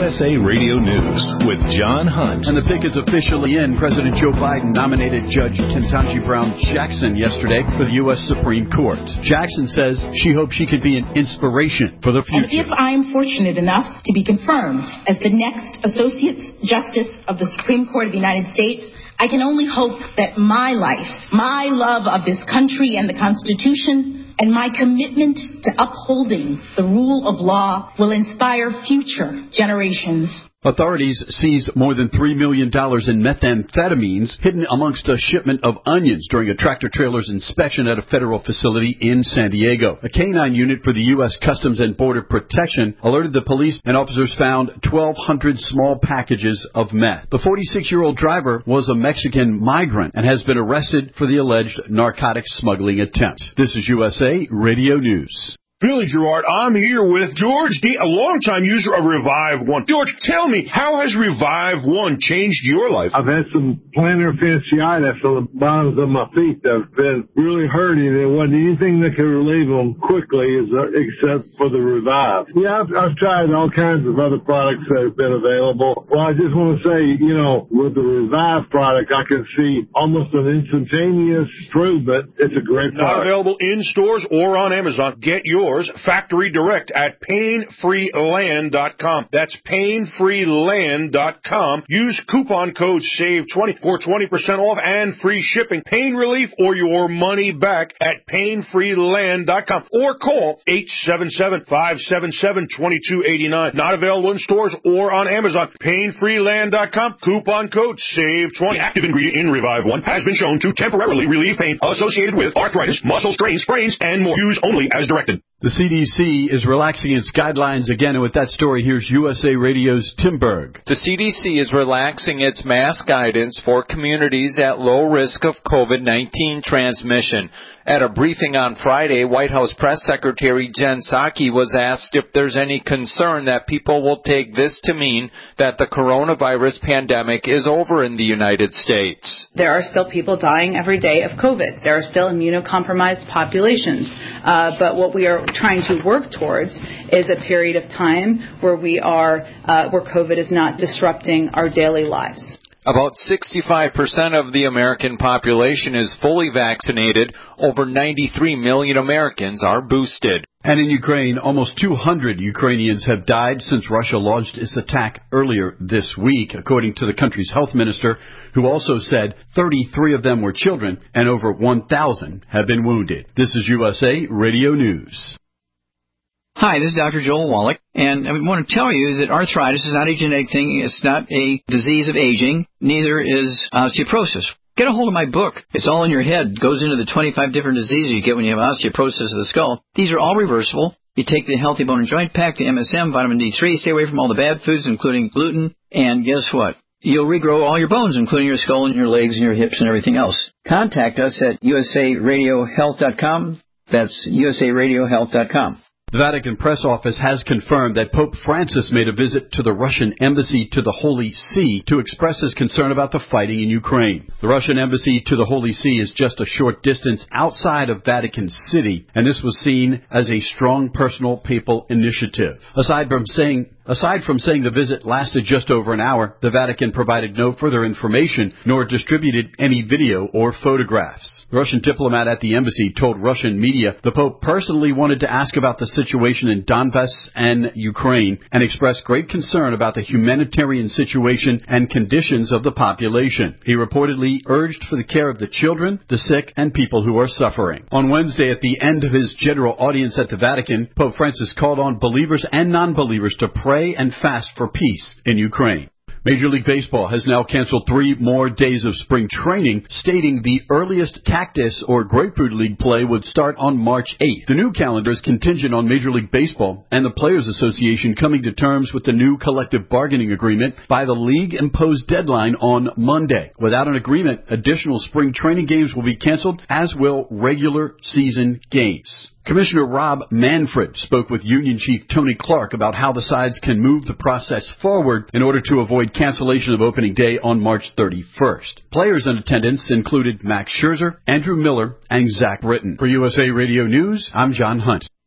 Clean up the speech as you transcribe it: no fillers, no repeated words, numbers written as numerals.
USA Radio News with John Hunt. And the pick is officially in. President Joe Biden nominated Judge Ketanji Brown Jackson yesterday for the U.S. Supreme Court. Jackson says she hopes she could be an inspiration for the future. And if I'm fortunate enough to be confirmed as the next Associate Justice of the Supreme Court of the United States, I can only hope that my life, my love of this country and the Constitution, and my commitment to upholding the rule of law will inspire future generations. Authorities seized more than $3 million in methamphetamines hidden amongst a shipment of onions during a tractor-trailer's inspection at a federal facility in San Diego. A K-9 unit for the U.S. Customs and Border Protection alerted the police, and officers found 1,200 small packages of meth. The 46-year-old driver was a Mexican migrant and has been arrested for the alleged narcotics smuggling attempt. This is USA Radio News. Billy Gerard, I'm here with George D., a longtime user of Revive One. George, tell me, how has Revive One changed your life? I've had some plantar fasciitis on the bottoms of my feet that have been really hurting. There wasn't anything that could relieve them quickly except for the Revive. Yeah, I've tried all kinds of other products that have been available. Well, I just want to say, with the Revive product, I can see almost an instantaneous improvement. It's a great product. Not available in stores or on Amazon. Get yours factory direct at painfreeland.com. That's painfreeland.com. Use coupon code SAVE20 for 20% off and free shipping. Pain relief or your money back at painfreeland.com or call 877-577-2289. Not available in stores or on Amazon. Painfreeland.com. Coupon code SAVE20. The active ingredient in Revive One has been shown to temporarily relieve pain associated with arthritis, muscle strains, sprains, and more. Use only as directed. The CDC is relaxing its guidelines again, and with that story, here's USA Radio's Tim Berg. The CDC is relaxing its mask guidance for communities at low risk of COVID-19 transmission. At a briefing on Friday, White House Press Secretary Jen Psaki was asked if there's any concern that people will take this to mean that the coronavirus pandemic is over in the United States. There are still people dying every day of COVID. There are still immunocompromised populations. But what we are trying to work towards is a period of time where where COVID is not disrupting our daily lives. About 65% of the American population is fully vaccinated. Over 93 million Americans are boosted. And in Ukraine, almost 200 Ukrainians have died since Russia launched its attack earlier this week, according to the country's health minister, who also said 33 of them were children and over 1,000 have been wounded. This is USA Radio News. Hi, this is Dr. Joel Wallach, and I want to tell you that arthritis is not a genetic thing. It's not a disease of aging. Neither is osteoporosis. Get a hold of my book. It's all in your head. It goes into the 25 different diseases you get when you have osteoporosis of the skull. These are all reversible. You take the Healthy Bone and Joint Pack, the MSM, vitamin D3, stay away from all the bad foods, including gluten, and guess what? You'll regrow all your bones, including your skull and your legs and your hips and everything else. Contact us at usaradiohealth.com. That's usaradiohealth.com. The Vatican press office has confirmed that Pope Francis made a visit to the Russian embassy to the Holy See to express his concern about the fighting in Ukraine. The Russian embassy to the Holy See is just a short distance outside of Vatican City, and this was seen as a strong personal papal initiative. Aside from saying the visit lasted just over an hour, the Vatican provided no further information nor distributed any video or photographs. The Russian diplomat at the embassy told Russian media the Pope personally wanted to ask about the situation in Donbass and Ukraine and expressed great concern about the humanitarian situation and conditions of the population. He reportedly urged for the care of the children, the sick, and people who are suffering. On Wednesday, at the end of his general audience at the Vatican, Pope Francis called on believers and non-believers to pray and fast for peace in Ukraine. Major League Baseball has now canceled 3 more days of spring training, stating the earliest Cactus or Grapefruit League play would start on March 8th. The new calendar is contingent on Major League Baseball and the Players Association coming to terms with the new collective bargaining agreement by the league-imposed deadline on Monday. Without an agreement, additional spring training games will be canceled, as will regular season games. Commissioner Rob Manfred spoke with Union Chief Tony Clark about how the sides can move the process forward in order to avoid cancellation of opening day on March 31st. Players in attendance included Max Scherzer, Andrew Miller, and Zach Britton. For USA Radio News, I'm John Hunt.